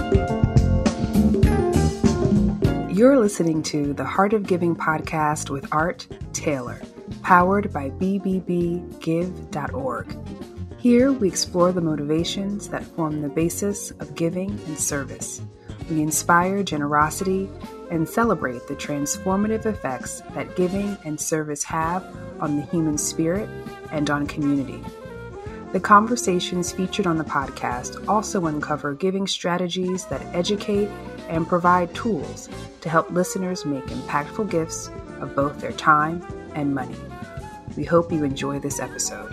You're listening to the Heart of Giving podcast with Art Taylor, powered by bbbgive.org. Here we explore the motivations that form the basis of giving and service. We inspire generosity and celebrate the transformative effects that giving and service have on the human spirit and on community. The conversations featured on the podcast also uncover giving strategies that educate and provide tools to help listeners make impactful gifts of both their time and money. We hope you enjoy this episode.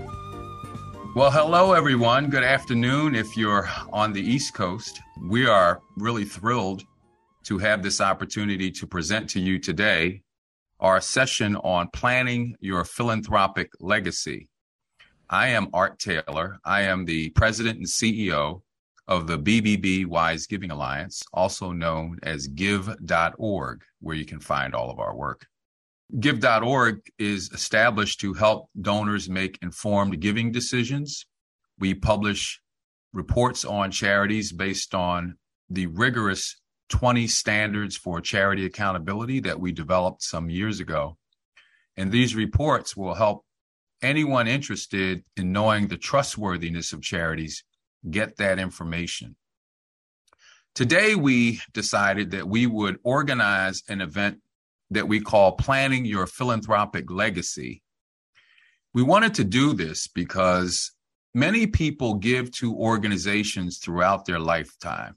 Well, hello, everyone. Good afternoon. If you're on the East Coast, we are really thrilled to have this opportunity to present to you today our session on planning your philanthropic legacy. I am Art Taylor. I am the president and CEO of the BBB Wise Giving Alliance, also known as Give.org, where you can find all of our work. Give.org is established to help donors make informed giving decisions. We publish reports on charities based on the rigorous 20 standards for charity accountability that we developed some years ago. And these reports will help anyone interested in knowing the trustworthiness of charities get that information. Today, we decided that we would organize an event that we call Planning Your Philanthropic Legacy. We wanted to do this because many people give to organizations throughout their lifetime.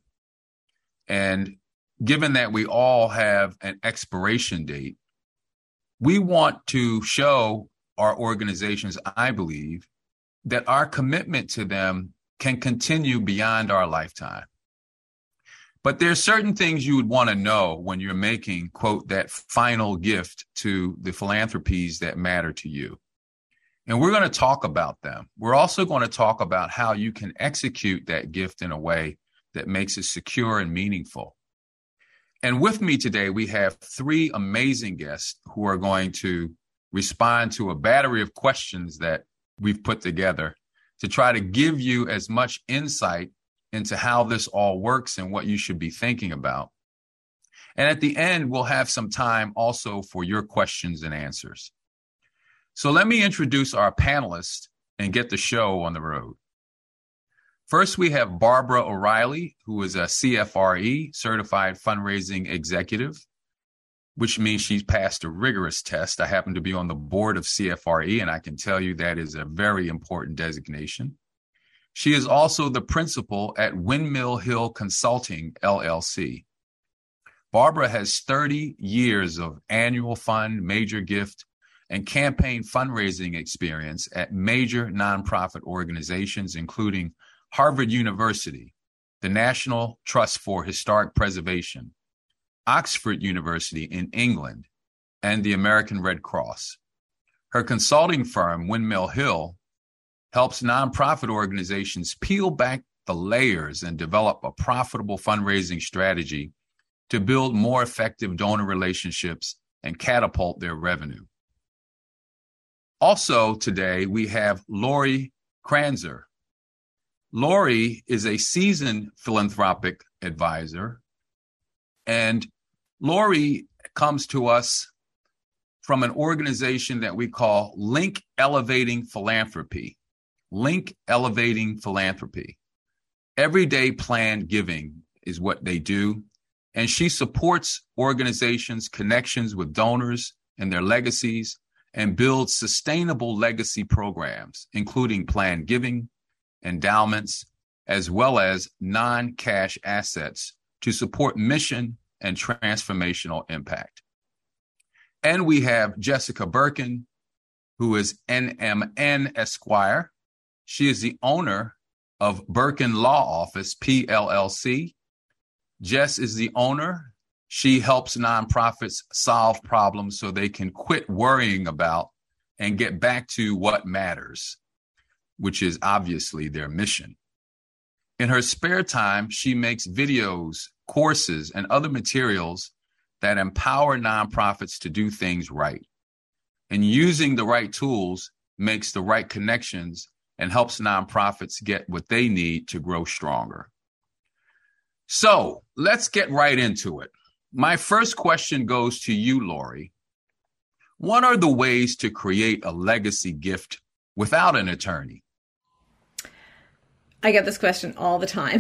And given that we all have an expiration date, we want to show our organizations, I believe, that our commitment to them can continue beyond our lifetime. But there's certain things you would want to know when you're making, quote, that final gift to the philanthropies that matter to you. And we're going to talk about them. We're also going to talk about how you can execute that gift in a way that makes it secure and meaningful. And with me today, we have three amazing guests who are going to respond to a battery of questions that we've put together to try to give you as much insight into how this all works and what you should be thinking about. And at the end, we'll have some time also for your questions and answers. So let me introduce our panelists and get the show on the road. First, we have Barbara O'Reilly, who is a CFRE, Certified Fundraising Executive, which means she's passed a rigorous test. I happen to be on the board of CFRE, and I can tell you that is a very important designation. She is also the principal at Windmill Hill Consulting, LLC. Barbara has 30 years of annual fund, major gift, and campaign fundraising experience at major nonprofit organizations, including Harvard University, the National Trust for Historic Preservation, Oxford University in England, and the American Red Cross. Her consulting firm, Windmill Hill, helps nonprofit organizations peel back the layers and develop a profitable fundraising strategy to build more effective donor relationships and catapult their revenue. Also today, we have Lori Kranzer. Lori is a seasoned philanthropic advisor, and Lori comes to us from an organization that we call Link Elevating Philanthropy. Link Elevating Philanthropy. Everyday planned giving is what they do, and she supports organizations' connections with donors and their legacies and builds sustainable legacy programs, including planned giving, endowments, as well as non-cash assets to support mission and transformational impact. And we have Jessica Birkin, who is NMN Esquire. She is the owner of Birkin Law Office, PLLC. Jess is the owner. She helps nonprofits solve problems so they can quit worrying about and get back to what matters, which is obviously their mission. In her spare time, she makes videos, courses, and other materials that empower nonprofits to do things right. And using the right tools makes the right connections and helps nonprofits get what they need to grow stronger. So let's get right into it. My first question goes to you, Lori. What are the ways to create a legacy gift without an attorney? I get this question all the time.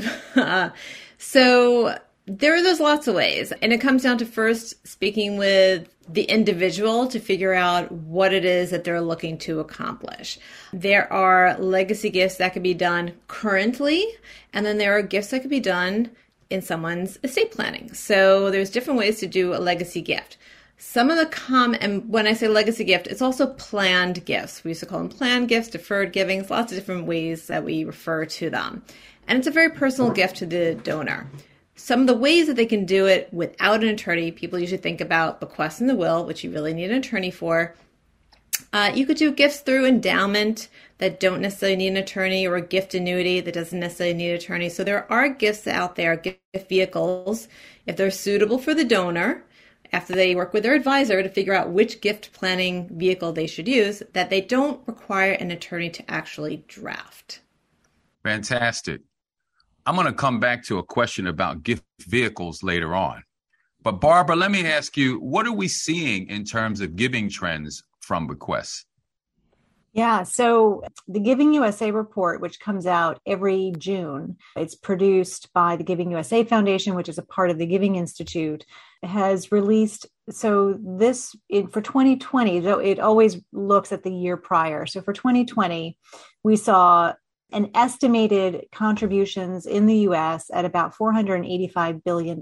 So there's lots of ways. And it comes down to first speaking with the individual to figure out what it is that they're looking to accomplish. There are legacy gifts that can be done currently, and then there are gifts that can be done in someone's estate planning. So there's different ways to do a legacy gift. Some of the and when I say legacy gift, it's also planned gifts. We used to call them planned gifts, deferred givings, lots of different ways that we refer to them. And it's a very personal gift to the donor. Some of the ways that they can do it without an attorney, people usually think about bequest in the will, which you really need an attorney for. You could do gifts through endowment that don't necessarily need an attorney, or a gift annuity that doesn't necessarily need an attorney. So there are gifts out there, gift vehicles, if they're suitable for the donor, after they work with their advisor to figure out which gift planning vehicle they should use, that they don't require an attorney to actually draft. Fantastic. I'm going to come back to a question about gift vehicles later on. But Barbara, let me ask you, what are we seeing in terms of giving trends from bequests? Yeah, so the Giving USA report, which comes out every June, it's produced by the Giving USA Foundation, which is a part of the Giving Institute, has released, so this, for 2020, though it always looks at the year prior. So for 2020, we saw an estimated contributions in the U.S. at about $485 billion.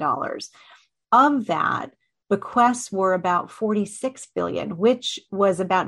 Of that, bequests were about $46 billion, which was about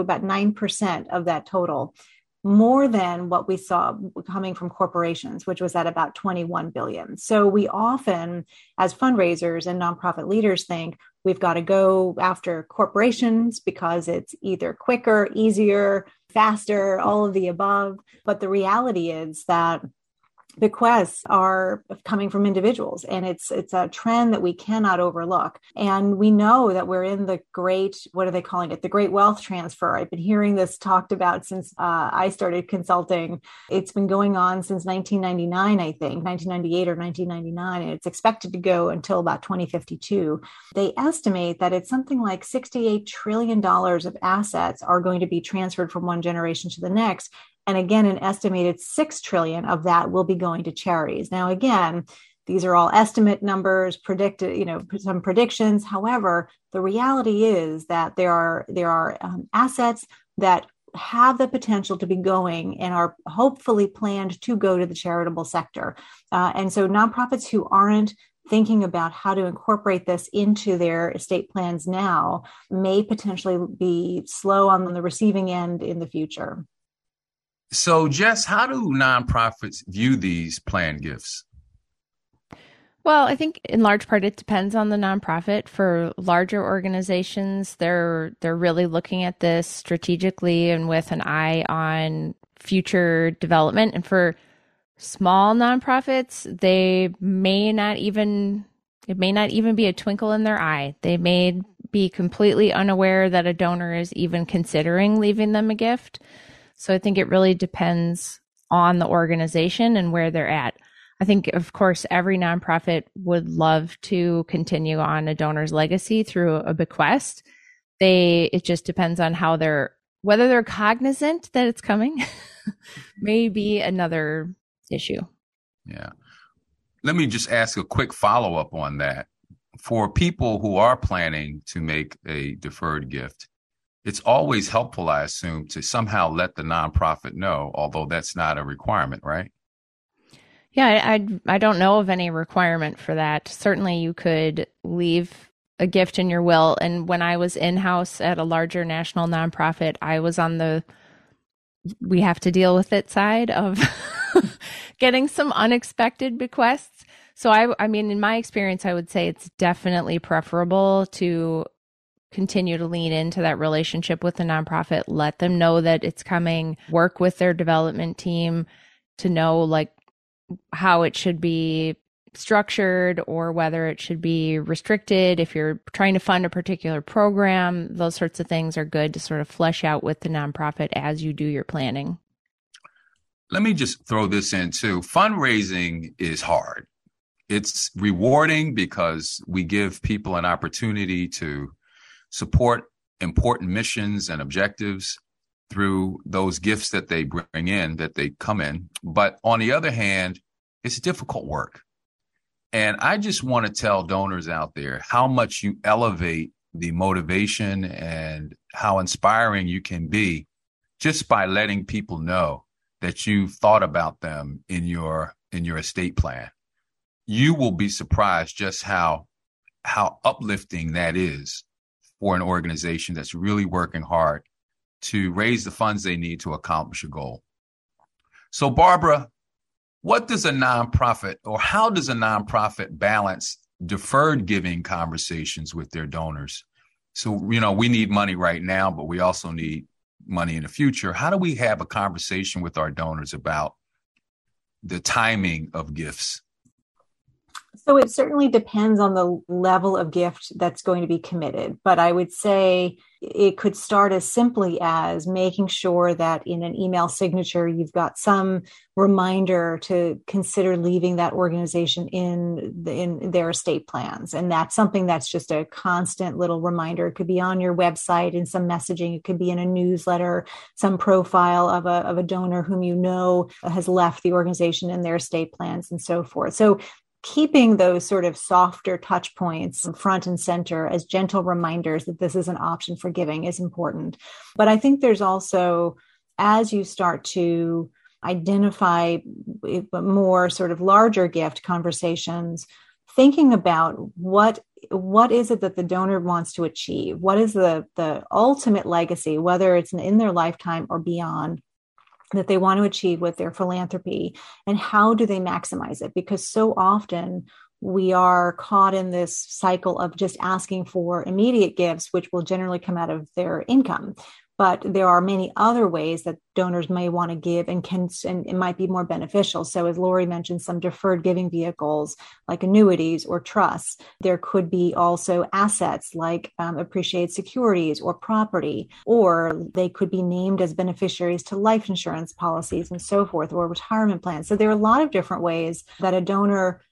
9% of that total, more than what we saw coming from corporations, which was at about $21 billion. So we often, as fundraisers and nonprofit leaders, think we've got to go after corporations because it's either quicker, easier, faster, all of the above. But the reality is that bequests are coming from individuals, and it's a trend that we cannot overlook. And we know that we're in the great, what are they calling it? The great wealth transfer. I've been hearing this talked about since I started consulting. It's been going on since 1999, I think, 1998 or 1999, and it's expected to go until about 2052. They estimate that it's something like $68 trillion of assets are going to be transferred from one generation to the next. And again, an estimated $6 trillion of that will be going to charities. Now, again, these are all estimate numbers, some predictions. However, the reality is that there are assets that have the potential to be going and are hopefully planned to go to the charitable sector. And so nonprofits who aren't thinking about how to incorporate this into their estate plans now may potentially be slow on the receiving end in the future. So, Jess, how do nonprofits view these planned gifts? Well, I think in large part it depends on the nonprofit. For larger organizations, they're really looking at this strategically and with an eye on future development. And for small nonprofits, it may not even be a twinkle in their eye. They may be completely unaware that a donor is even considering leaving them a gift. So I think it really depends on the organization and where they're at. I think, of course, every nonprofit would love to continue on a donor's legacy through a bequest. It just depends on whether they're cognizant that it's coming, may be another issue. Yeah. Let me just ask a quick follow-up on that. For people who are planning to make a deferred gift, it's always helpful, I assume, to somehow let the nonprofit know, although that's not a requirement, right? Yeah, I don't know of any requirement for that. Certainly you could leave a gift in your will. And when I was in-house at a larger national nonprofit, I was on the we have to deal with it side of getting some unexpected bequests. So I mean, in my experience, I would say it's definitely preferable to continue to lean into that relationship with the nonprofit, let them know that it's coming, work with their development team to know how it should be structured or whether it should be restricted. If you're trying to fund a particular program, those sorts of things are good to sort of flesh out with the nonprofit as you do your planning. Let me just throw this in too. Fundraising is hard. It's rewarding because we give people an opportunity to support important missions and objectives through those gifts that they bring in, that they come in. But on the other hand, it's difficult work. And I just want to tell donors out there how much you elevate the motivation and how inspiring you can be just by letting people know that you've thought about them in your estate plan. You will be surprised just how uplifting that is for an organization that's really working hard to raise the funds they need to accomplish a goal. So, Barbara, what does a nonprofit, or how does a nonprofit balance deferred giving conversations with their donors? So, we need money right now, but we also need money in the future. How do we have a conversation with our donors about the timing of gifts? So it certainly depends on the level of gift that's going to be committed. But I would say it could start as simply as making sure that in an email signature, you've got some reminder to consider leaving that organization in their estate plans. And that's something that's just a constant little reminder. It could be on your website in some messaging. It could be in a newsletter, some profile of a donor whom you know has left the organization in their estate plans and so forth. So keeping those sort of softer touch points front and center as gentle reminders that this is an option for giving is important. But I think there's also, as you start to identify more sort of larger gift conversations, thinking about what is it that the donor wants to achieve? What is the ultimate legacy, whether it's in their lifetime or beyond, that they want to achieve with their philanthropy, and how do they maximize it? Because so often we are caught in this cycle of just asking for immediate gifts, which will generally come out of their income. But there are many other ways that donors may want to give and it might be more beneficial. So as Lori mentioned, some deferred giving vehicles like annuities or trusts. There could be also assets like appreciated securities or property, or they could be named as beneficiaries to life insurance policies and so forth, or retirement plans. So there are a lot of different ways that a donor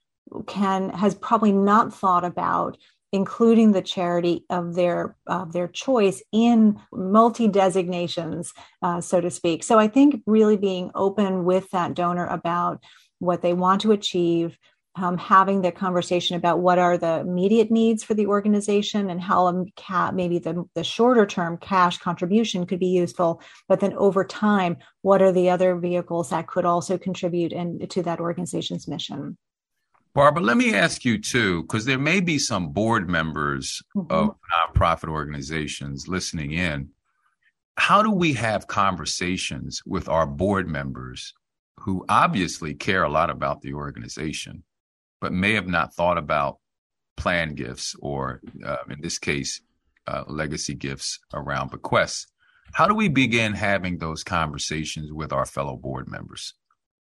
has probably not thought about including the charity of their choice in multi-designations, so to speak. So I think really being open with that donor about what they want to achieve, having the conversation about what are the immediate needs for the organization and how maybe the shorter term cash contribution could be useful, but then over time, what are the other vehicles that could also contribute to that organization's mission? Barbara, let me ask you too, because there may be some board members of nonprofit organizations listening in. How do we have conversations with our board members who obviously care a lot about the organization, but may have not thought about planned gifts or, in this case, legacy gifts around bequests? How do we begin having those conversations with our fellow board members?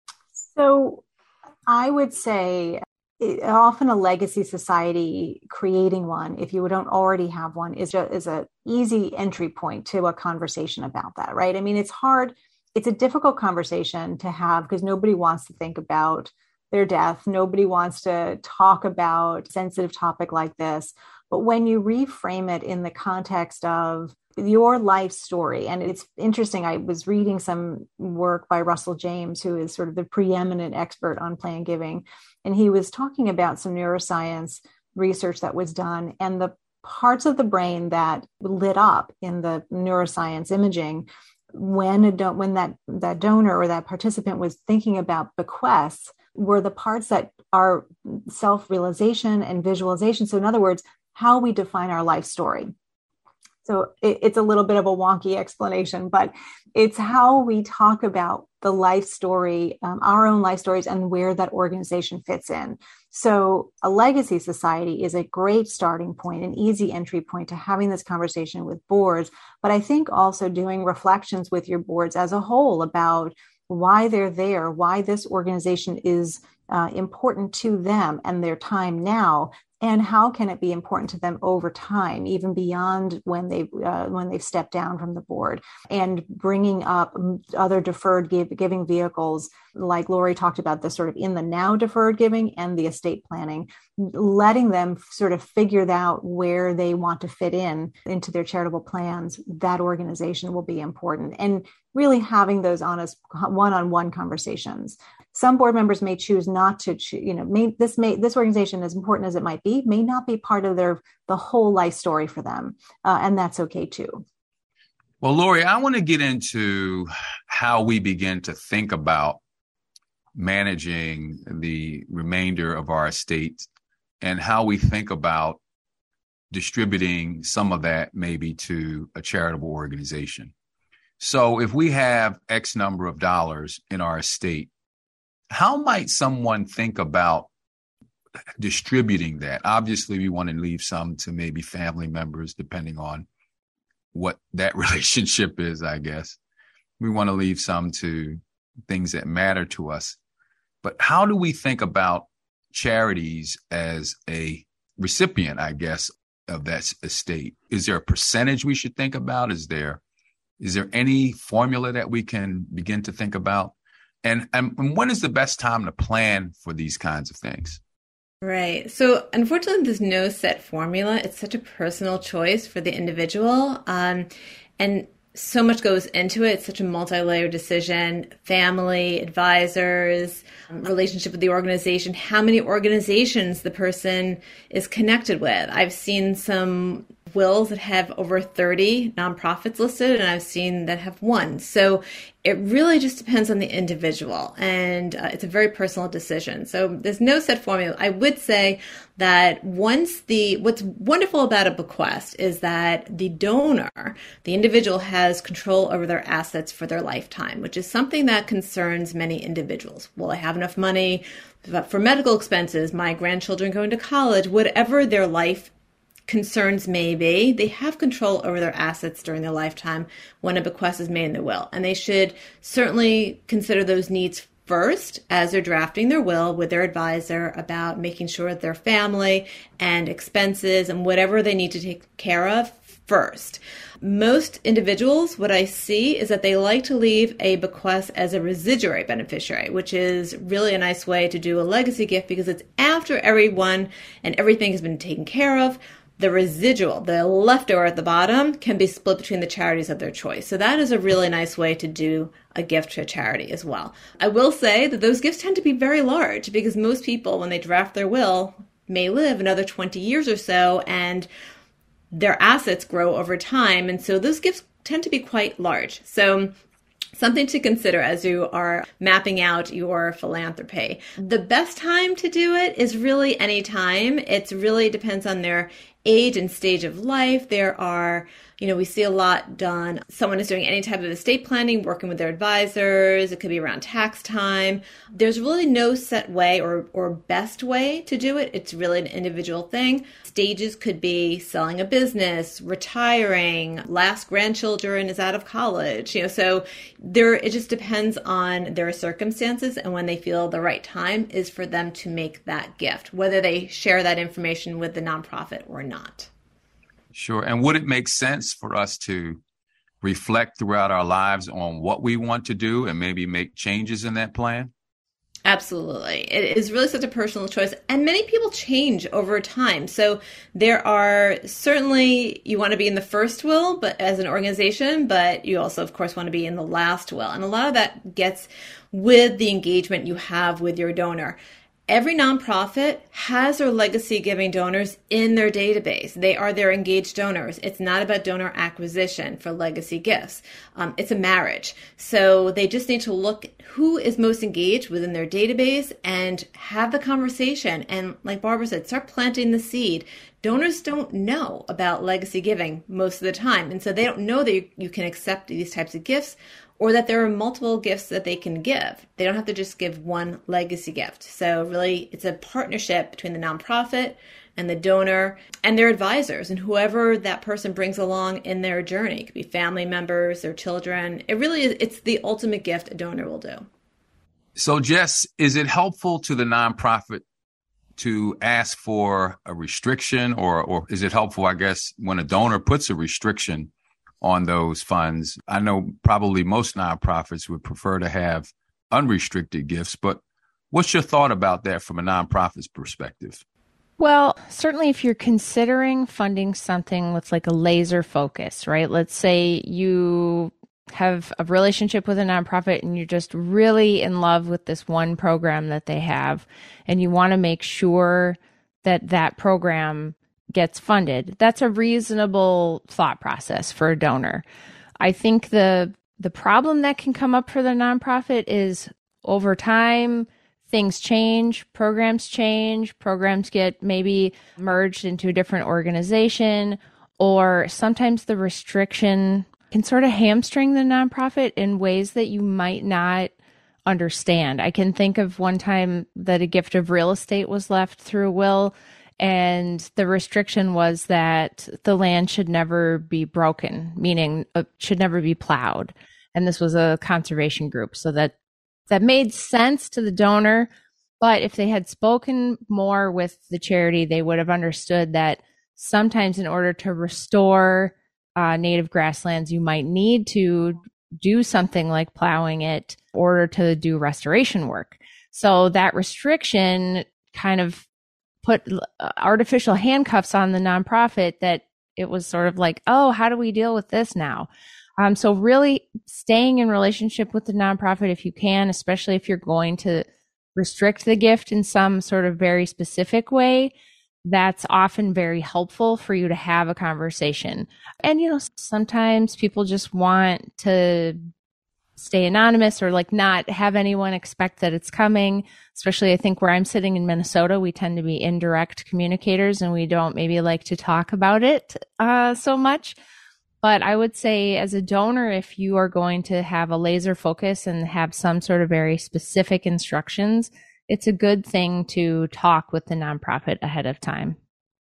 So I would say often a legacy society, creating one, if you don't already have one, is an easy entry point to a conversation about that, right? I mean, it's hard. It's a difficult conversation to have because nobody wants to think about their death. Nobody wants to talk about a sensitive topic like this. But when you reframe it in the context of your life story, and it's interesting, I was reading some work by Russell James, who is sort of the preeminent expert on planned giving, and he was talking about some neuroscience research that was done, and the parts of the brain that lit up in the neuroscience imaging when that donor or that participant was thinking about bequests were the parts that are self-realization and visualization. So in other words, how we define our life story. So it's a little bit of a wonky explanation, but it's how we talk about the life story, our own life stories, and where that organization fits in. So a legacy society is a great starting point, an easy entry point to having this conversation with boards. But I think also doing reflections with your boards as a whole about why they're there, why this organization is important to them and their time now, and how can it be important to them over time, even beyond when they've stepped down from the board, and bringing up other deferred giving vehicles, like Lori talked about, the sort of in the now deferred giving and the estate planning, letting them sort of figure out where they want to fit into their charitable plans. That organization will be important, and really having those honest one-on-one conversations. Some board members may choose not to, this organization, as important as it might be, may not be part of the whole life story for them. And that's okay too. Well, Lori, I want to get into how we begin to think about managing the remainder of our estate and how we think about distributing some of that maybe to a charitable organization. So if we have X number of dollars in our estate, how might someone think about distributing that? Obviously, we want to leave some to maybe family members, depending on what that relationship is, I guess. We want to leave some to things that matter to us. But how do we think about charities as a recipient, I guess, of that estate? Is there a percentage we should think about? Is there any formula that we can begin to think about? And when is the best time to plan for these kinds of things? Right. So unfortunately, there's no set formula. It's such a personal choice for the individual. And so much goes into it. It's such a multi-layered decision. Family, advisors, relationship with the organization, how many organizations the person is connected with. I've seen some wills that have over 30 nonprofits listed, and I've seen that have one. So it really just depends on the individual, and it's a very personal decision. So there's no set formula. I would say that what's wonderful about a bequest is that the donor, the individual, has control over their assets for their lifetime, which is something that concerns many individuals. Will I have enough money for medical expenses, my grandchildren going to college, whatever their life concerns may be, they have control over their assets during their lifetime when a bequest is made in the will. And they should certainly consider those needs first as they're drafting their will with their advisor about making sure that their family and expenses and whatever they need to take care of first. Most individuals, what I see is that they like to leave a bequest as a residuary beneficiary, which is really a nice way to do a legacy gift because it's after everyone and everything has been taken care of. The residual, the leftover at the bottom, can be split between the charities of their choice. So that is a really nice way to do a gift to a charity as well. I will say that those gifts tend to be very large because most people, when they draft their will, may live another 20 years or so, and their assets grow over time. And so those gifts tend to be quite large. So something to consider as you are mapping out your philanthropy. The best time to do it is really any time. It really depends on their age and stage of life. There are, we see a lot done. Someone is doing any type of estate planning, working with their advisors. It could be around tax time. There's really no set way or best way to do it. It's really an individual thing. Stages could be selling a business, retiring, last grandchildren is out of college. So it just depends on their circumstances and when they feel the right time is for them to make that gift, whether they share that information with the nonprofit or not. Sure. And would it make sense for us to reflect throughout our lives on what we want to do and maybe make changes in that plan? Absolutely. It is really such a personal choice. And many people change over time. So there are certainly, you want to be in the first will, but as an organization, but you also, of course, want to be in the last will. And a lot of that gets with the engagement you have with your donor. Every nonprofit has their legacy giving donors in their database. They are their engaged donors. It's not about donor acquisition for legacy gifts. It's a marriage. So they just need to look who is most engaged within their database and have the conversation. And like Barbara said, start planting the seed. Donors don't know about legacy giving most of the time. And so they don't know that you can accept these types of gifts or that there are multiple gifts that they can give. They don't have to just give one legacy gift. So really, it's a partnership between the nonprofit and the donor and their advisors and whoever that person brings along in their journey. It could be family members, their children. It really is, it's the ultimate gift a donor will do. So, Jess, is it helpful to the nonprofit to ask for a restriction, or is it helpful, I guess, when a donor puts a restriction on those funds? I know probably most nonprofits would prefer to have unrestricted gifts, but what's your thought about that from a nonprofit's perspective? Well, certainly if you're considering funding something with like a laser focus, right? Let's say you have a relationship with a nonprofit and you're just really in love with this one program that they have, and you want to make sure that that program gets funded. That's a reasonable thought process for a donor. I think the problem that can come up for the nonprofit is over time, things change, programs get maybe merged into a different organization, or sometimes the restriction can sort of hamstring the nonprofit in ways that you might not understand. I can think of one time that a gift of real estate was left through a will, and the restriction was that the land should never be broken, meaning it should never be plowed. And this was a conservation group, so that made sense to the donor. But if they had spoken more with the charity, they would have understood that sometimes in order to restore native grasslands, you might need to do something like plowing it in order to do restoration work. So that restriction kind of put artificial handcuffs on the nonprofit, that it was sort of like, oh, how do we deal with this now? So really staying in relationship with the nonprofit if you can, especially if you're going to restrict the gift in some sort of very specific way, that's often very helpful for you to have a conversation. And, sometimes people just want to stay anonymous or like not have anyone expect that it's coming. Especially I think where I'm sitting in Minnesota, we tend to be indirect communicators and we don't maybe like to talk about it so much. But I would say as a donor, if you are going to have a laser focus and have some sort of very specific instructions, it's a good thing to talk with the nonprofit ahead of time.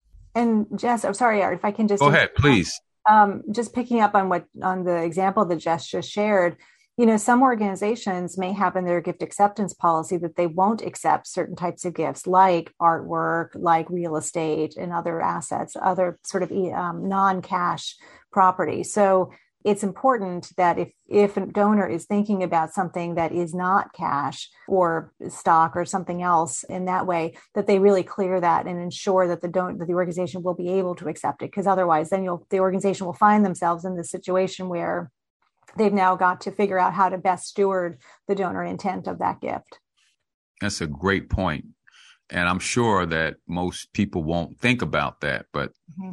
And Jess, I'm sorry, Art, if I can just go ahead, please. Just picking up on the example that Jess just shared, some organizations may have in their gift acceptance policy that they won't accept certain types of gifts like artwork, like real estate and other assets, other sort of non-cash property. So it's important that if a donor is thinking about something that is not cash or stock or something else in that way, that they really clear that and ensure that that the organization will be able to accept it. Because otherwise, then the organization will find themselves in this situation where they've now got to figure out how to best steward the donor intent of that gift. That's a great point. And I'm sure that most people won't think about that, but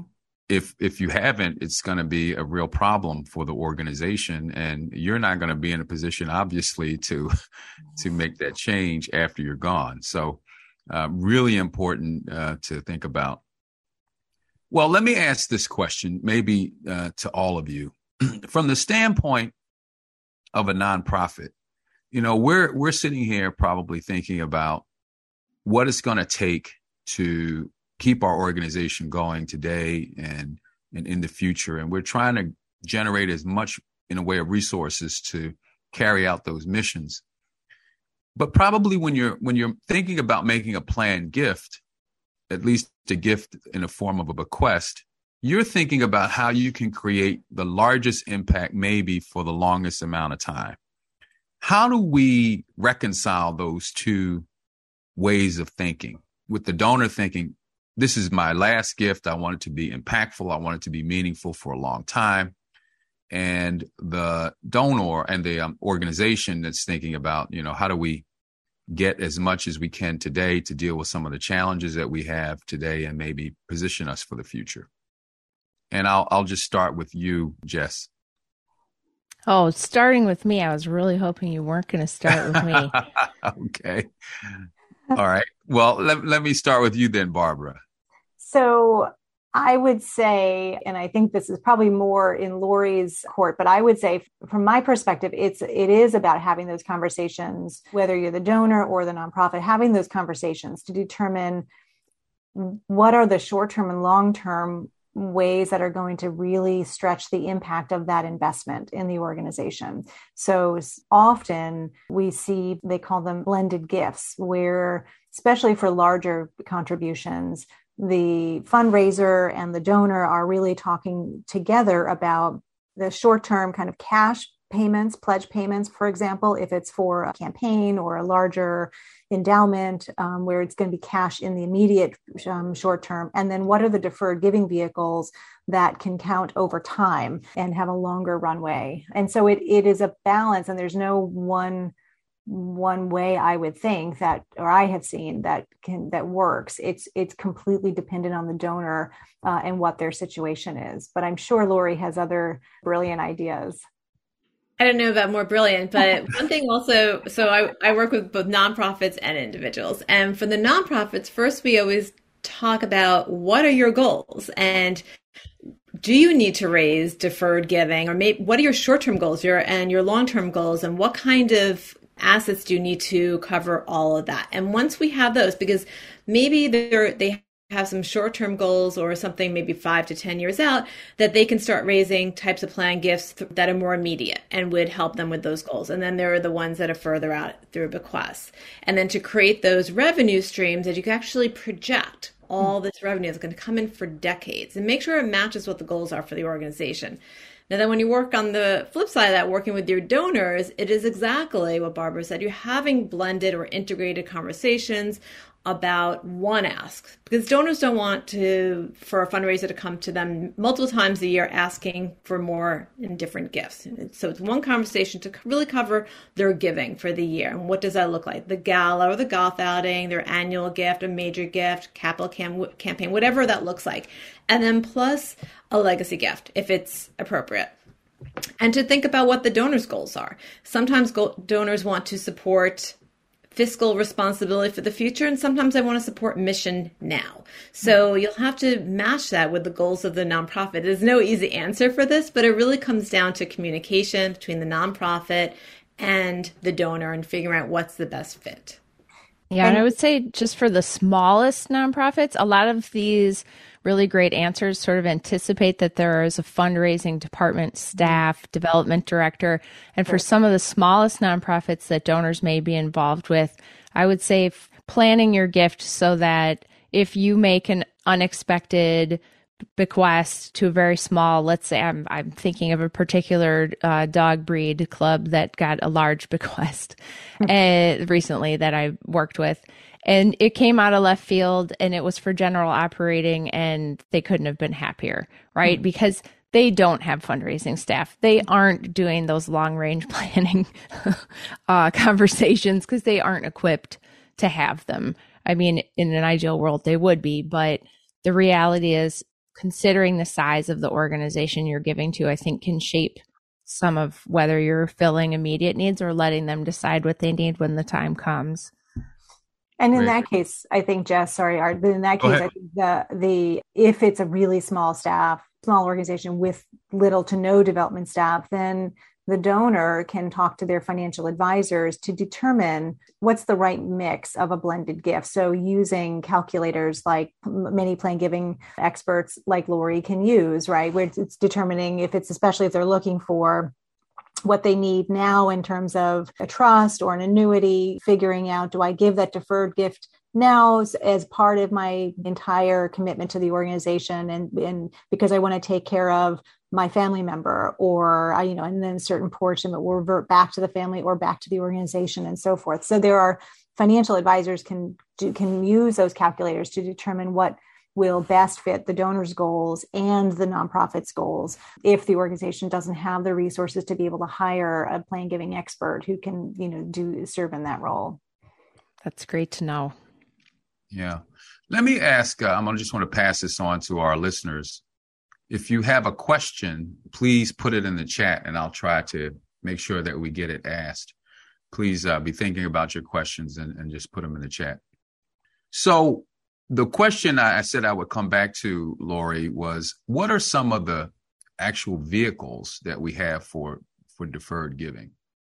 if you haven't, it's going to be a real problem for the organization, and you're not going to be in a position, obviously, to make that change after you're gone. So really important to think about. Well, let me ask this question, maybe to all of you. From the standpoint of a nonprofit, we're sitting here probably thinking about what it's going to take to keep our organization going today and in the future. And we're trying to generate as much in a way of resources to carry out those missions. But probably when you're thinking about making a planned gift, at least a gift in the form of a bequest, you're thinking about how you can create the largest impact maybe for the longest amount of time. How do we reconcile those two ways of thinking? With the donor thinking, this is my last gift. I want it to be impactful. I want it to be meaningful for a long time. And the donor and the organization that's thinking about, how do we get as much as we can today to deal with some of the challenges that we have today and maybe position us for the future. And I'll just start with you, Jess. Oh, starting with me. I was really hoping you weren't going to start with me. Okay. All right. Well, let me start with you then, Barbara. So I would say, and I think this is probably more in Lori's court, but I would say from my perspective, it is about having those conversations, whether you're the donor or the nonprofit, having those conversations to determine what are the short-term and long-term ways that are going to really stretch the impact of that investment in the organization. So often we see, they call them blended gifts, where especially for larger contributions, the fundraiser and the donor are really talking together about the short-term kind of cash payments, pledge payments, for example, if it's for a campaign or a larger endowment where it's going to be cash in the immediate short term. And then what are the deferred giving vehicles that can count over time and have a longer runway? And so it is a balance, and there's no one way I would think that, or I have seen that works. It's completely dependent on the donor and what their situation is. But I'm sure Lori has other brilliant ideas. I don't know about more brilliant, but one thing also, so I work with both nonprofits and individuals. And for the nonprofits, first we always talk about what are your goals, and do you need to raise deferred giving, or maybe what are your short-term goals and your long-term goals, and what kind of assets do you need to cover all of that? And once we have those, because maybe they have some short-term goals or something maybe 5 to 10 years out, that they can start raising types of plan gifts that are more immediate and would help them with those goals. And then there are the ones that are further out through bequests. And then to create those revenue streams that you can actually project all this revenue is going to come in for decades, and make sure it matches what the goals are for the organization. Now, then when you work on the flip side of that, working with your donors, it is exactly what Barbara said. You're having blended or integrated conversations about one ask, because donors don't want for a fundraiser to come to them multiple times a year asking for more and different gifts. So it's one conversation to really cover their giving for the year. And what does that look like? The gala or the golf outing, their annual gift, a major gift, capital campaign, whatever that looks like. And then plus a legacy gift, if it's appropriate. And to think about what the donors' goals are. Sometimes donors want to support fiscal responsibility for the future, and sometimes I want to support mission now. So you'll have to match that with the goals of the nonprofit. There's no easy answer for this, but it really comes down to communication between the nonprofit and the donor and figuring out what's the best fit. Yeah, and I would say just for the smallest nonprofits, a lot of these really great answers sort of anticipate that there is a fundraising department, staff, development director. And for some of the smallest nonprofits that donors may be involved with, I would say planning your gift so that if you make an unexpected bequest to a very small, let's say I'm thinking of a particular dog breed club that got a large bequest recently that I worked with. And it came out of left field, and it was for general operating, and they couldn't have been happier, right? Because they don't have fundraising staff. They aren't doing those long range planning conversations because they aren't equipped to have them. I mean, in an ideal world, they would be, but the reality is, considering the size of the organization you're giving to, I think can shape some of whether you're filling immediate needs or letting them decide what they need when the time comes. And in that case, I think, Jess, sorry, Art, but in that case, I think if it's a really small organization with little to no development staff, then the donor can talk to their financial advisors to determine what's the right mix of a blended gift. So using calculators like many plan giving experts like Lori can use, right? Where it's determining especially if they're looking for what they need now in terms of a trust or an annuity, figuring out, do I give that deferred gift now as part of my entire commitment to the organization and because I want to take care of my family member, or and then a certain portion that will revert back to the family or back to the organization and so forth. So there are financial advisors can use those calculators to determine what will best fit the donor's goals and the nonprofit's goals if the organization doesn't have the resources to be able to hire a plan giving expert who can, serve in that role. That's great to know. Yeah. Let me ask, I just want to pass this on to our listeners. If you have a question, please put it in the chat and I'll try to make sure that we get it asked. Please be thinking about your questions and just put them in the chat. So the question I said I would come back to, Lori, was what are some of the actual vehicles that we have for deferred giving?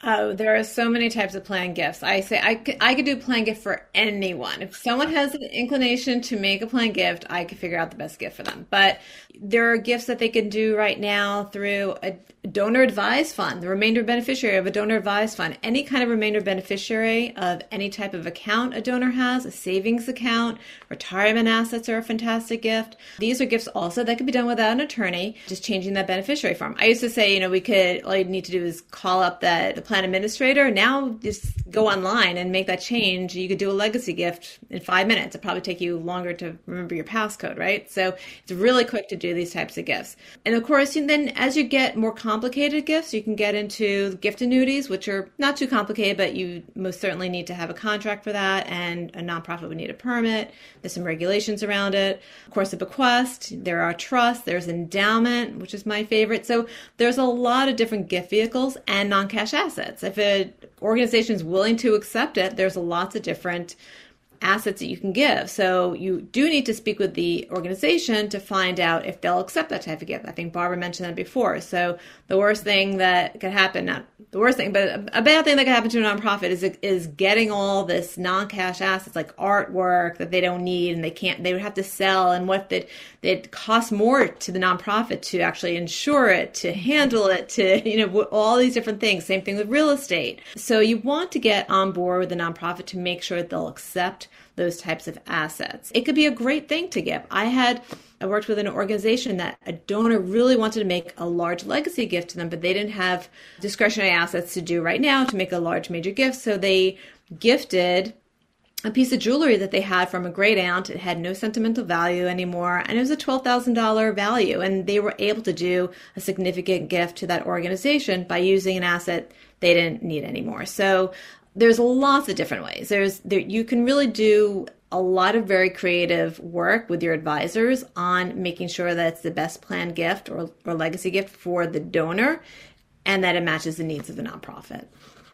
Oh, there are so many types of planned gifts. I say I could do a planned gift for anyone. If someone has an inclination to make a planned gift, I could figure out the best gift for them. But there are gifts that they can do right now through a donor advised fund, the remainder beneficiary of a donor advised fund, any kind of remainder beneficiary of any type of account a donor has, a savings account, retirement assets are a fantastic gift. These are gifts also that can be done without an attorney, just changing that beneficiary form. I used to say, all you need to do is call up the plan administrator. Now just go online and make that change. You could do a legacy gift in 5 minutes. It'd probably take you longer to remember your passcode, right? So it's really quick to do these types of gifts. And of course, then as you get more complicated gifts, you can get into gift annuities, which are not too complicated, but you most certainly need to have a contract for that, and a nonprofit would need a permit. There's some regulations around it. Of course, a bequest, there are trusts, there's endowment, which is my favorite. So there's a lot of different gift vehicles and non-cash assets. If an organization is willing to accept it, there's lots of different assets that you can give. So you do need to speak with the organization to find out if they'll accept that type of gift. I think Barbara mentioned that before. So the worst thing that could happen, not the worst thing, but a bad thing that could happen to a nonprofit is getting all this non-cash assets like artwork that they don't need and they would have to sell, and it costs more to the nonprofit to actually insure it, to handle it, to, all these different things. Same thing with real estate. So you want to get on board with the nonprofit to make sure that they'll accept those types of assets. It could be a great thing to give. I worked with an organization that a donor really wanted to make a large legacy gift to them, but they didn't have discretionary assets to do right now to make a large major gift. So they gifted a piece of jewelry that they had from a great aunt. It had no sentimental value anymore, and it was a $12,000 value. And they were able to do a significant gift to that organization by using an asset they didn't need anymore. So there's lots of different ways. You can really do a lot of very creative work with your advisors on making sure that it's the best planned gift or legacy gift for the donor, and that it matches the needs of the nonprofit.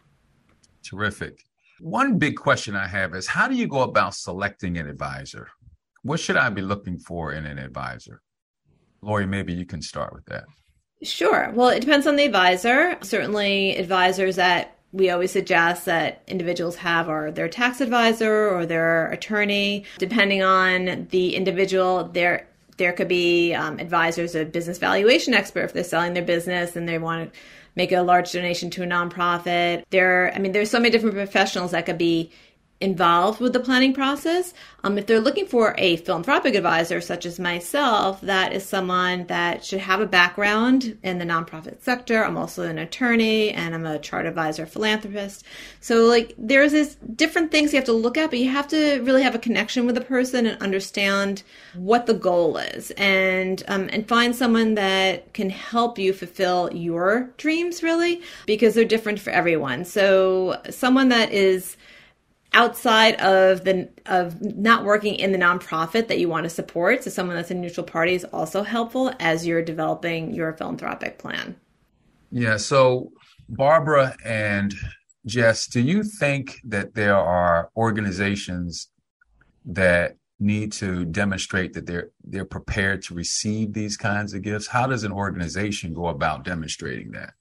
Terrific. One big question I have is, how do you go about selecting an advisor? What should I be looking for in an advisor? Lori, maybe you can start with that. Sure. Well, it depends on the advisor. Certainly advisors that we always suggest that individuals have are their tax advisor or their attorney. Depending on the individual, there could be advisors, a business valuation expert if they're selling their business and they want to make a large donation to a nonprofit. There's so many different professionals that could be involved with the planning process. If they're looking for a philanthropic advisor, such as myself, that is someone that should have a background in the nonprofit sector. I'm also an attorney and I'm a chart advisor philanthropist. So there's this different things you have to look at, but you have to really have a connection with the person and understand what the goal is, and find someone that can help you fulfill your dreams, really, because they're different for everyone. So someone that is outside of not working in the nonprofit that you want to support, so someone that's a neutral party, is also helpful as you're developing your philanthropic plan. Yeah. So Barbara and Jess, do you think that there are organizations that need to demonstrate that they're prepared to receive these kinds of gifts? How does an organization go about demonstrating that?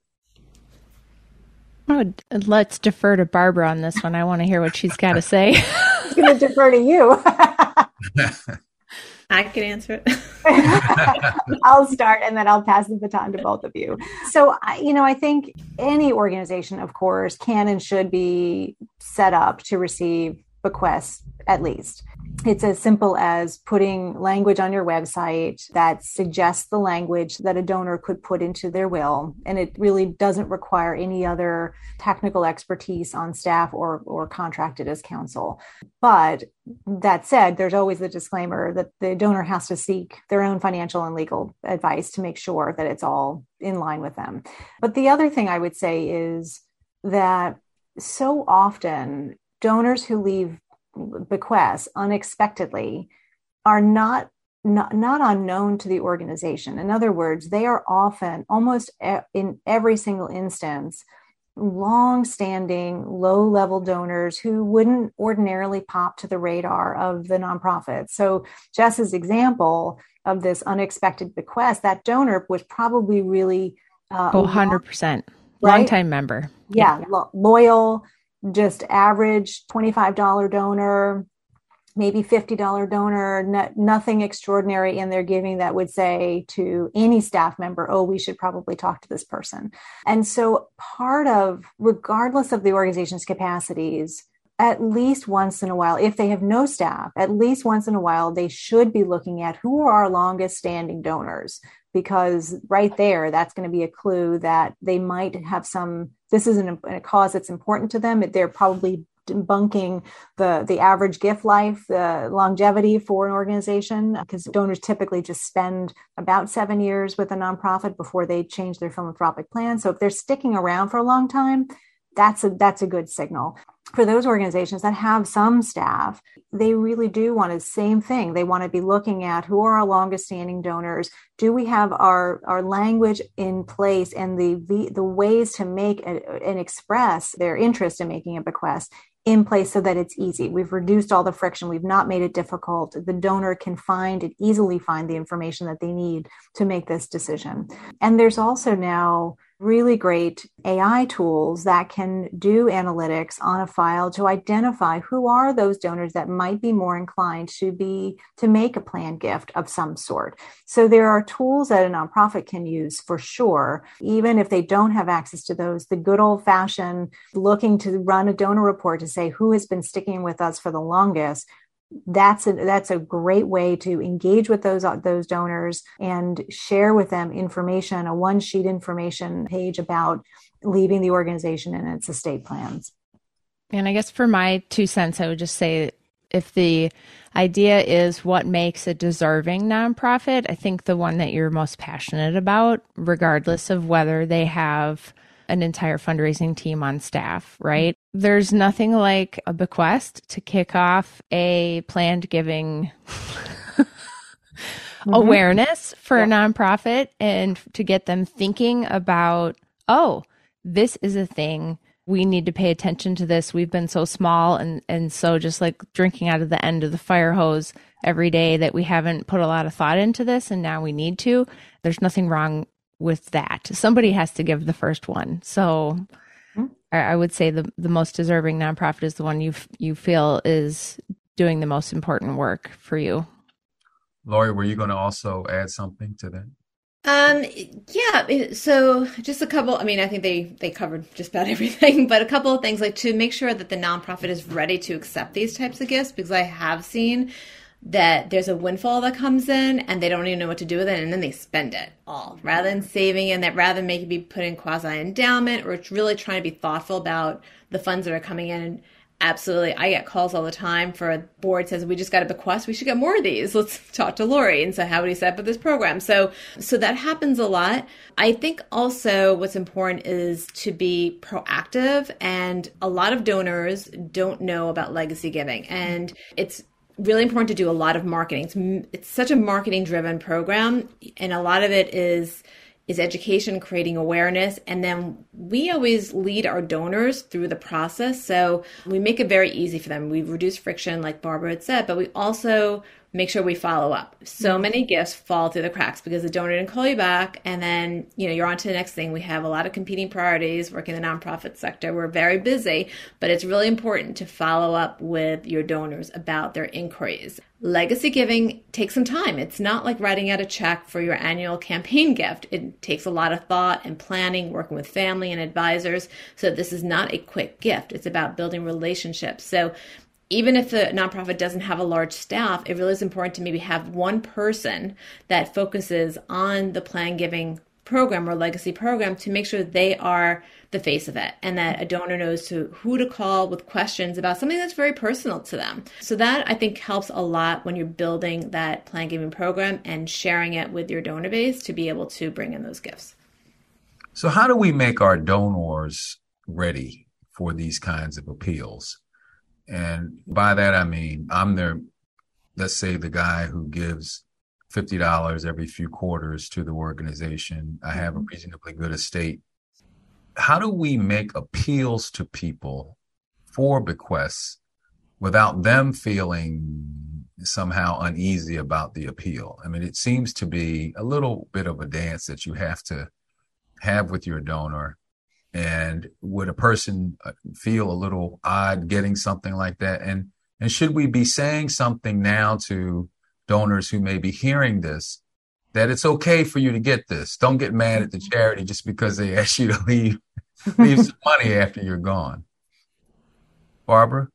Let's defer to Barbara on this one. I want to hear what she's got to say. I'm going to defer to you. I can answer it. I'll start and then I'll pass the baton to both of you. So, I think any organization, of course, can and should be set up to receive bequests, at least. It's as simple as putting language on your website that suggests the language that a donor could put into their will. And it really doesn't require any other technical expertise on staff or contracted as counsel. But that said, there's always the disclaimer that the donor has to seek their own financial and legal advice to make sure that it's all in line with them. But the other thing I would say is that so often donors who leave bequests unexpectedly are not unknown to the organization. In other words, they are often, almost in every single instance, long-standing, low-level donors who wouldn't ordinarily pop to the radar of the nonprofit. So Jess's example of this unexpected bequest, that donor was probably really 100%. right? Longtime member. Yeah. Loyal, just average $25 donor, maybe $50 donor, nothing extraordinary in their giving that would say to any staff member, oh, we should probably talk to this person. And so regardless of the organization's capacities, at least once in a while, if they have no staff, at least once in a while, they should be looking at who are our longest standing donors, because right there, that's going to be a clue that they might have this isn't a cause that's important to them. They're probably debunking the average gift life, the longevity for an organization, because donors typically just spend about 7 years with a nonprofit before they change their philanthropic plan. So if they're sticking around for a long time, that's a good signal. For those organizations that have some staff, they really do want the same thing. They want to be looking at who are our longest standing donors. Do we have our language in place and the ways to make and express their interest in making a bequest in place so that it's easy? We've reduced all the friction. We've not made it difficult. The donor can easily find the information that they need to make this decision. And there's also now really great AI tools that can do analytics on a file to identify who are those donors that might be more inclined to make a planned gift of some sort. So there are tools that a nonprofit can use for sure, even if they don't have access to those. The good old fashioned looking to run a donor report to say who has been sticking with us for the longest. That's a great way to engage with those donors and share with them information, a one-sheet information page about leaving the organization and its estate plans. And I guess for my 2 cents, I would just say, if the idea is what makes a deserving nonprofit, I think the one that you're most passionate about, regardless of whether they have an entire fundraising team on staff, right? There's nothing like a bequest to kick off a planned giving awareness for a nonprofit, and to get them thinking about, oh, this is a thing. We need to pay attention to this. We've been so small and so just like drinking out of the end of the fire hose every day that we haven't put a lot of thought into this, and now we need to. There's nothing wrong with that. Somebody has to give the first one. So I would say the most deserving nonprofit is the one you feel is doing the most important work for you. Lori, were you going to also add something to that? Yeah. So just a couple, I think they covered just about everything, but a couple of things, like to make sure that the nonprofit is ready to accept these types of gifts, because I have seen that there's a windfall that comes in and they don't even know what to do with it, and then they spend it all rather than saving it, rather than maybe be put in quasi endowment, or it's really trying to be thoughtful about the funds that are coming in. And absolutely, I get calls all the time for a board says, we just got a bequest, we should get more of these. Let's talk to Lori. And so how would you set up this program? So that happens a lot. I think also what's important is to be proactive, and a lot of donors don't know about legacy giving, and it's really important to do a lot of marketing. It's such a marketing driven program, and a lot of it is education, creating awareness. And then we always lead our donors through the process. So we make it very easy for them. We reduce friction, like Barbara had said, but we also make sure we follow up. So many gifts fall through the cracks because the donor didn't call you back. And then, you're on to the next thing. We have a lot of competing priorities working in the nonprofit sector. We're very busy, but it's really important to follow up with your donors about their inquiries. Legacy giving takes some time. It's not like writing out a check for your annual campaign gift. It takes a lot of thought and planning, working with family and advisors. So this is not a quick gift. It's about building relationships. So even if the nonprofit doesn't have a large staff, it really is important to maybe have one person that focuses on the planned giving program or legacy program to make sure they are the face of it, and that a donor knows who to call with questions about something that's very personal to them. So that, I think, helps a lot when you're building that planned giving program and sharing it with your donor base to be able to bring in those gifts. So how do we make our donors ready for these kinds of appeals? And by that, I mean, let's say the guy who gives $50 every few quarters to the organization. I have a reasonably good estate. How do we make appeals to people for bequests without them feeling somehow uneasy about the appeal? I mean, it seems to be a little bit of a dance that you have to have with your donor And would a person feel a little odd getting something like that? And should we be saying something now to donors who may be hearing this, that it's okay for you to get this? Don't get mad at the charity just because they ask you to leave some money after you're gone. Barbara?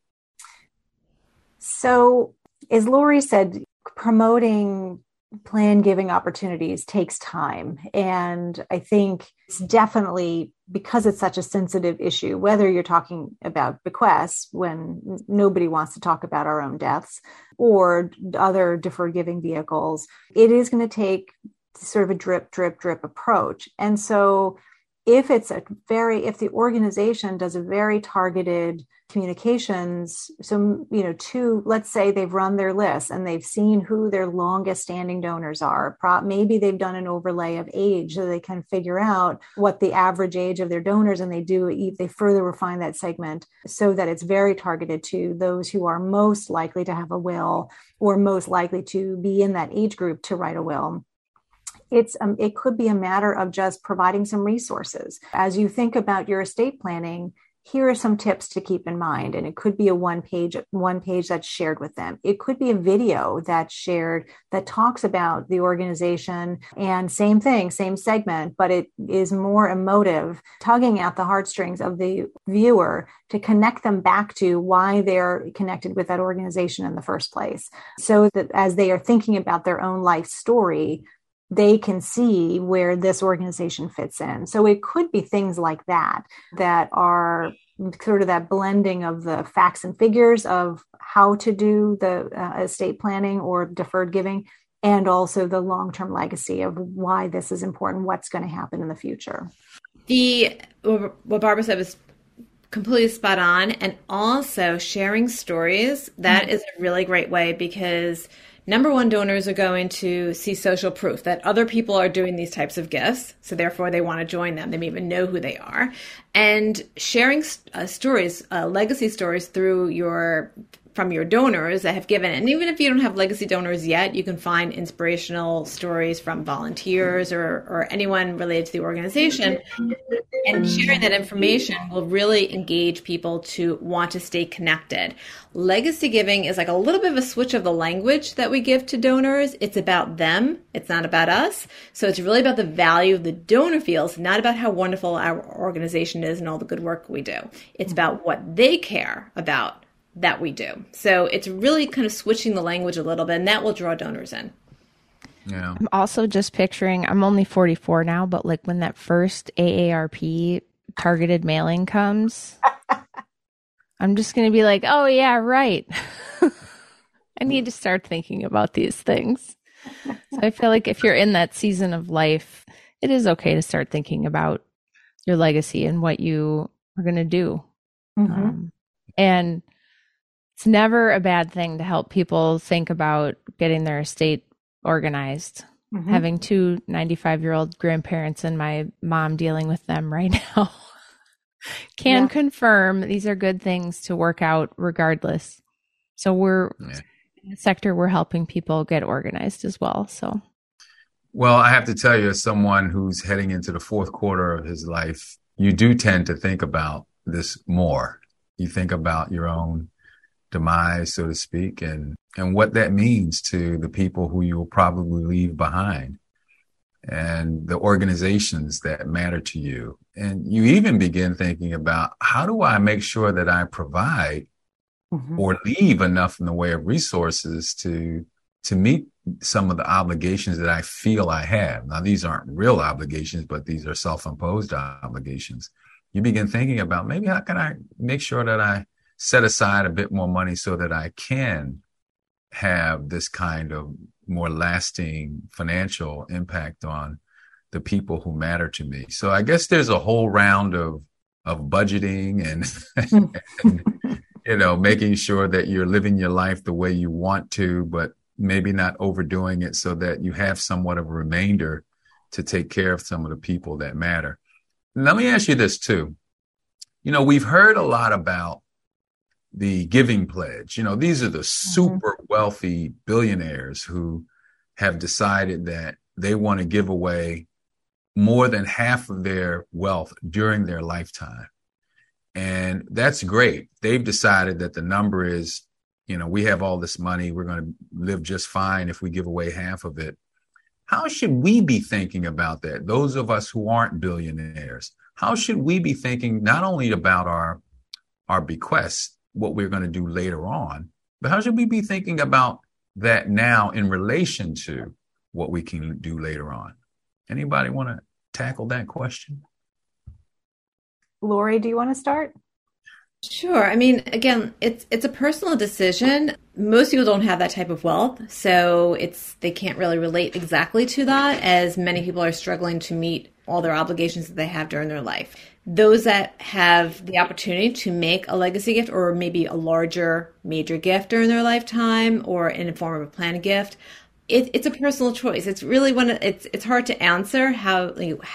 So, as Lori said, promoting planned giving opportunities takes time. And I think it's definitely, because it's such a sensitive issue, whether you're talking about bequests when nobody wants to talk about our own deaths or other deferred giving vehicles, it is going to take sort of a drip, drip, drip approach. And so if the organization does a very targeted communications, so, let's say they've run their list and they've seen who their longest standing donors are. Maybe they've done an overlay of age so they can figure out what the average age of their donors, and they further refine that segment so that it's very targeted to those who are most likely to have a will or most likely to be in that age group to write a will. It could be a matter of just providing some resources. As you think about your estate planning, here are some tips to keep in mind. And it could be a one page that's shared with them. It could be a video that's shared that talks about the organization, and same thing, same segment, but it is more emotive, tugging at the heartstrings of the viewer to connect them back to why they're connected with that organization in the first place. So that as they are thinking about their own life story, they can see where this organization fits in. So it could be things like that are sort of that blending of the facts and figures of how to do the estate planning or deferred giving, and also the long-term legacy of why this is important, what's going to happen in the future. What Barbara said was completely spot on. And also sharing stories, that is a really great way, because number one, donors are going to see social proof that other people are doing these types of gifts. So therefore they want to join them. They may even know who they are. And sharing stories, legacy stories from your donors that have given. And even if you don't have legacy donors yet, you can find inspirational stories from volunteers or anyone related to the organization. And sharing that information will really engage people to want to stay connected. Legacy giving is like a little bit of a switch of the language that we give to donors. It's about them. It's not about us. So it's really about the value the donor feels, not about how wonderful our organization is and all the good work we do. It's about what they care about that we do. So it's really kind of switching the language a little bit, and that will draw donors in. Yeah. I'm also just picturing, I'm only 44 now, but like when that first AARP targeted mailing comes, I'm just going to be like, oh yeah, right. I need to start thinking about these things. So I feel like if you're in that season of life, it is okay to start thinking about your legacy and what you are going to do. Mm-hmm. And it's never a bad thing to help people think about getting their estate organized. Mm-hmm. Having two 95-year-old grandparents and my mom dealing with them right now can confirm these are good things to work out regardless. So in the sector, we're helping people get organized as well. So, well, I have to tell you, as someone who's heading into the fourth quarter of his life, you do tend to think about this more. You think about your own demise, so to speak, and what that means to the people who you will probably leave behind and the organizations that matter to you. And you even begin thinking about, how do I make sure that I provide or leave enough in the way of resources to meet some of the obligations that I feel I have. Now, these aren't real obligations, but these are self-imposed obligations. You begin thinking about, maybe how can I make sure that I set aside a bit more money so that I can have this kind of more lasting financial impact on the people who matter to me. So I guess there's a whole round of budgeting and making sure that you're living your life the way you want to, but maybe not overdoing it so that you have somewhat of a remainder to take care of some of the people that matter. And let me ask you this too. We've heard a lot about the Giving Pledge. These are the super wealthy billionaires who have decided that they want to give away more than half of their wealth during their lifetime. And that's great. They've decided that the number is, we have all this money. We're going to live just fine if we give away half of it. How should we be thinking about that? Those of us who aren't billionaires, how should we be thinking not only about our bequests, what we're going to do later on, but how should we be thinking about that now in relation to what we can do later on? Anybody want to tackle that question? Lori, do you want to start? Sure. I mean, again, it's a personal decision. Most people don't have that type of wealth, so they can't really relate exactly to that, as many people are struggling to meet all their obligations that they have during their life. Those that have the opportunity to make a legacy gift, or maybe a larger major gift during their lifetime, or in the form of a planned gift, it's a personal choice. It's really it's hard to answer how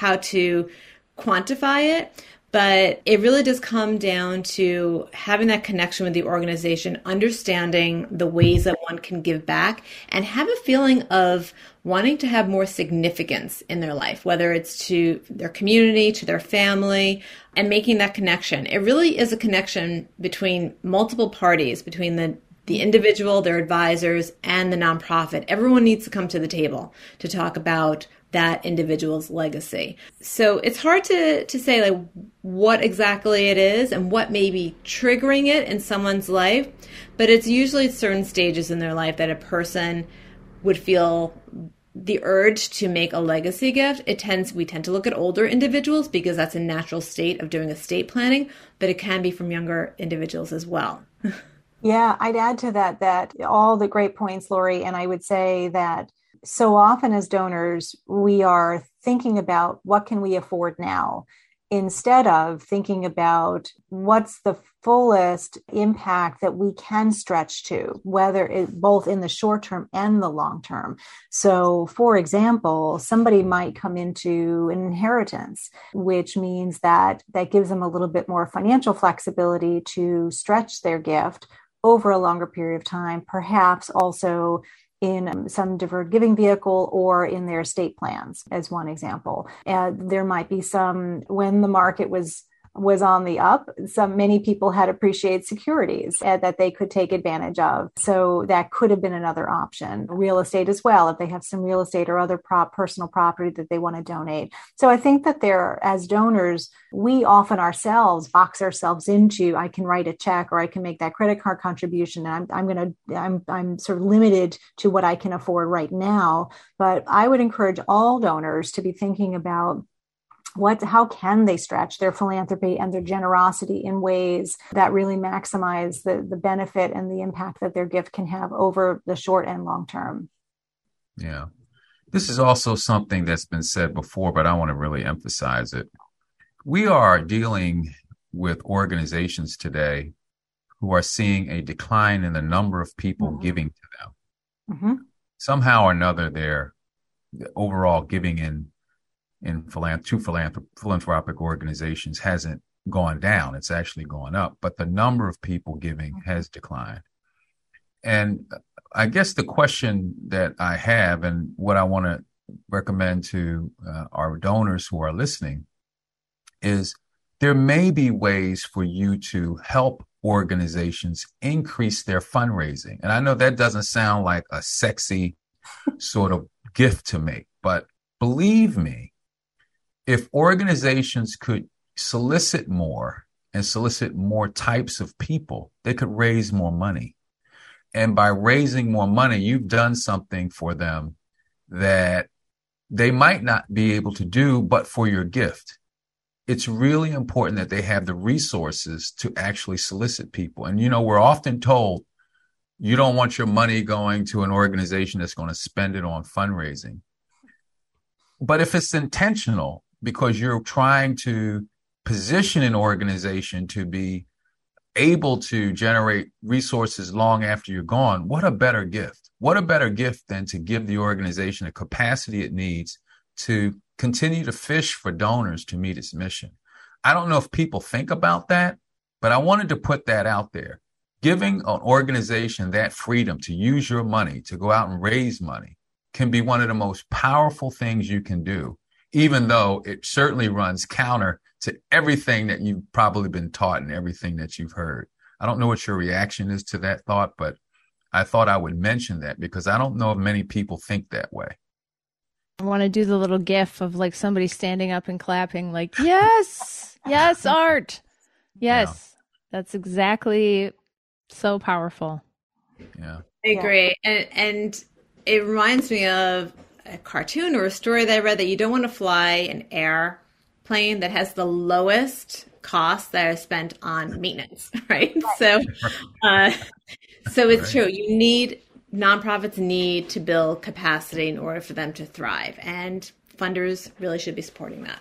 to quantify it. But it really does come down to having that connection with the organization, understanding the ways that one can give back, and have a feeling of wanting to have more significance in their life, whether it's to their community, to their family, and making that connection. It really is a connection between multiple parties, between the individual, their advisors, and the nonprofit. Everyone needs to come to the table to talk about that individual's legacy. So it's hard to say like what exactly it is and what may be triggering it in someone's life, but it's usually certain stages in their life that a person would feel the urge to make a legacy gift. We tend to look at older individuals because that's a natural state of doing estate planning, but it can be from younger individuals as well. Yeah, I'd add to that all the great points, Lori, and I would say that so often as donors, we are thinking about what can we afford now, instead of thinking about what's the fullest impact that we can stretch to, whether it both in the short term and the long term. So, for example, somebody might come into an inheritance, which means that gives them a little bit more financial flexibility to stretch their gift over a longer period of time, perhaps also in some deferred giving vehicle or in their estate plans, as one example. There might be some, when the market was on the up, many people had appreciated securities that they could take advantage of. So that could have been another option. Real estate as well, if they have some real estate or other personal property that they want to donate. So I think that as donors, we often ourselves box ourselves into, I can write a check or I can make that credit card contribution. And I'm sort of limited to what I can afford right now. But I would encourage all donors to be thinking about how can they stretch their philanthropy and their generosity in ways that really maximize the benefit and the impact that their gift can have over the short and long term. Yeah. This is also something that's been said before, but I want to really emphasize it. We are dealing with organizations today who are seeing a decline in the number of people giving to them. Mm-hmm. Somehow or another, their overall giving in philanthropic organizations hasn't gone down. It's actually gone up, but the number of people giving has declined. And I guess the question that I have and what I want to recommend to our donors who are listening is there may be ways for you to help organizations increase their fundraising. And I know that doesn't sound like a sexy sort of gift to make, but believe me, if organizations could solicit more and solicit more types of people, they could raise more money. And by raising more money, you've done something for them that they might not be able to do, but for your gift. It's really important that they have the resources to actually solicit people. And, we're often told you don't want your money going to an organization that's going to spend it on fundraising. But if it's intentional, because you're trying to position an organization to be able to generate resources long after you're gone, what a better gift. What a better gift than to give the organization the capacity it needs to continue to fish for donors to meet its mission. I don't know if people think about that, but I wanted to put that out there. Giving an organization that freedom to use your money, to go out and raise money, can be one of the most powerful things you can do even though it certainly runs counter to everything that you've probably been taught and everything that you've heard. I don't know what your reaction is to that thought, but I thought I would mention that because I don't know if many people think that way. I want to do the little gif of like somebody standing up and clapping like, yes, yes, Art. Yes, that's exactly so powerful. Yeah. I agree. And it reminds me of a cartoon or a story that I read that you don't want to fly an airplane that has the lowest costs that are spent on maintenance, right? So it's true. Nonprofits need to build capacity in order for them to thrive, and funders really should be supporting that.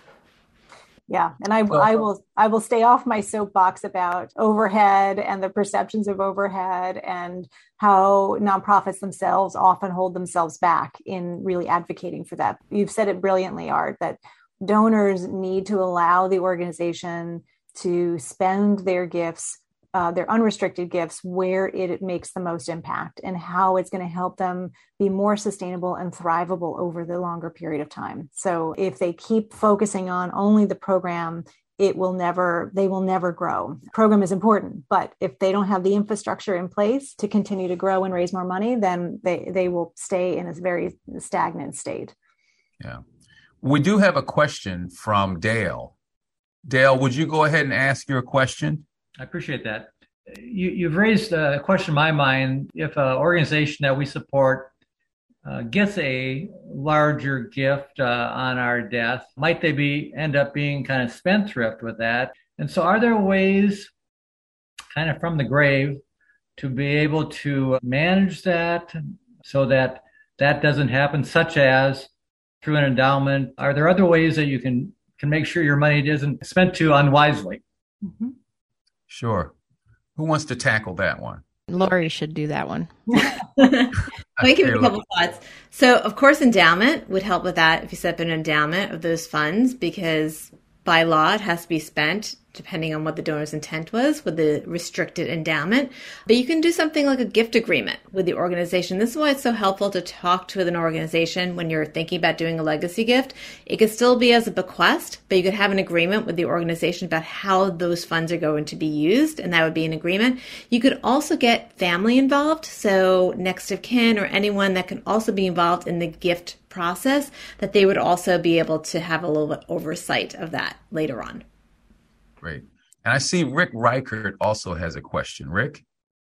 Yeah, and I will stay off my soapbox about overhead and the perceptions of overhead and how nonprofits themselves often hold themselves back in really advocating for that. You've said it brilliantly, Art, that donors need to allow the organization to spend their gifts, their unrestricted gifts, where it makes the most impact and how it's going to help them be more sustainable and thrivable over the longer period of time. So if they keep focusing on only the program, they will never grow. The program is important, but if they don't have the infrastructure in place to continue to grow and raise more money, then they will stay in a very stagnant state. Yeah. We do have a question from Dale. Dale, would you go ahead and ask your question? I appreciate that. You've raised a question in my mind. If an organization that we support gets a larger gift on our death, might they end up being kind of spendthrift with that? And so are there ways kind of from the grave to be able to manage that so that that doesn't happen, such as through an endowment? Are there other ways that you can make sure your money isn't spent too unwisely? Mm-hmm. Sure. Who wants to tackle that one? Lori should do that one. Let me give you a couple thoughts. So, of course, endowment would help with that if you set up an endowment of those funds, because by law it has to be spent depending on what the donor's intent was with the restricted endowment. But you can do something like a gift agreement with the organization. This is why it's so helpful to talk to an organization when you're thinking about doing a legacy gift. It could still be as a bequest, but you could have an agreement with the organization about how those funds are going to be used, and that would be an agreement. You could also get family involved, so next of kin or anyone that can also be involved in the gift process, that they would also be able to have a little bit oversight of that later on. Great. And I see Rick Reichert also has a question. Rick?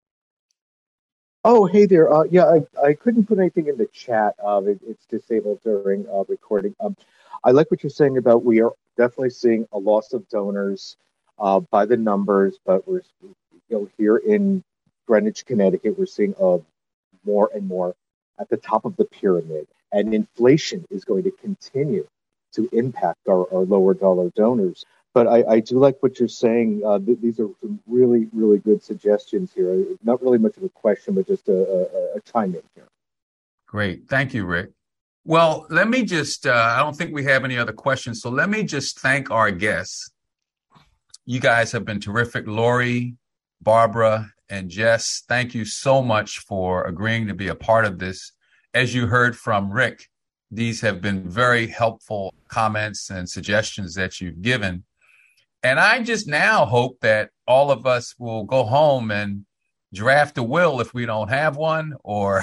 Oh, hey there. I couldn't put anything in the chat. It's disabled during recording. I like what you're saying about we are definitely seeing a loss of donors by the numbers, but we're here in Greenwich, Connecticut, we're seeing more and more at the top of the pyramid. And inflation is going to continue to impact our lower dollar donors. But I do like what you're saying. These are some really, really good suggestions here. Not really much of a question, but just a chime in here. Great. Thank you, Rick. Well, let me just, I don't think we have any other questions. So let me just thank our guests. You guys have been terrific. Lori, Barbara, and Jess, thank you so much for agreeing to be a part of this. As you heard from Rick, these have been very helpful comments and suggestions that you've given. And I just now hope that all of us will go home and draft a will if we don't have one, or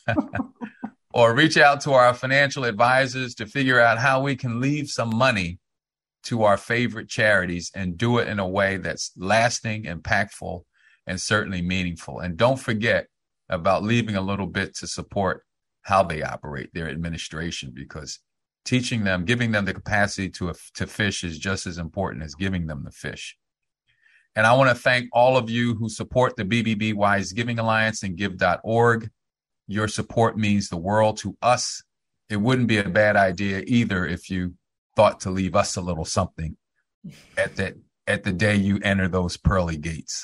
or reach out to our financial advisors to figure out how we can leave some money to our favorite charities and do it in a way that's lasting, impactful, and certainly meaningful. And don't forget about leaving a little bit to support how they operate, their administration, because teaching them, giving them the capacity to fish is just as important as giving them the fish. And I want to thank all of you who support the BBB Wise Giving Alliance and give.org. Your support means the world to us. It wouldn't be a bad idea either if you thought to leave us a little something at the day you enter those pearly gates.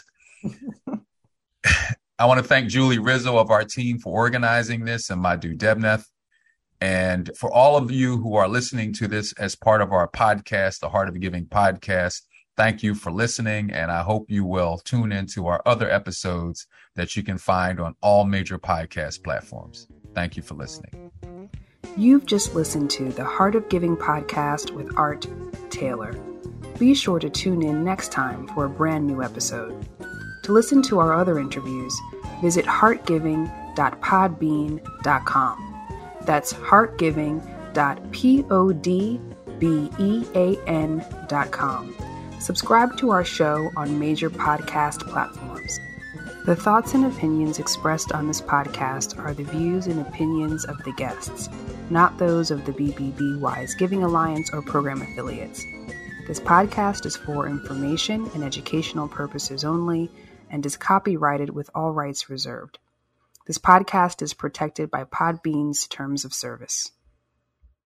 I want to thank Julie Rizzo of our team for organizing this, and Madhu Debnath. And for all of you who are listening to this as part of our podcast, the Heart of Giving podcast, thank you for listening. And I hope you will tune into our other episodes that you can find on all major podcast platforms. Thank you for listening. You've just listened to the Heart of Giving podcast with Art Taylor. Be sure to tune in next time for a brand new episode. To listen to our other interviews, visit heartgiving.podbean.com. That's heartgiving.podbean.com. Subscribe to our show on major podcast platforms. The thoughts and opinions expressed on this podcast are the views and opinions of the guests, not those of the BBB-Wise Giving Alliance or program affiliates. This podcast is for information and educational purposes only and is copyrighted with all rights reserved. This podcast is protected by Podbean's terms of service.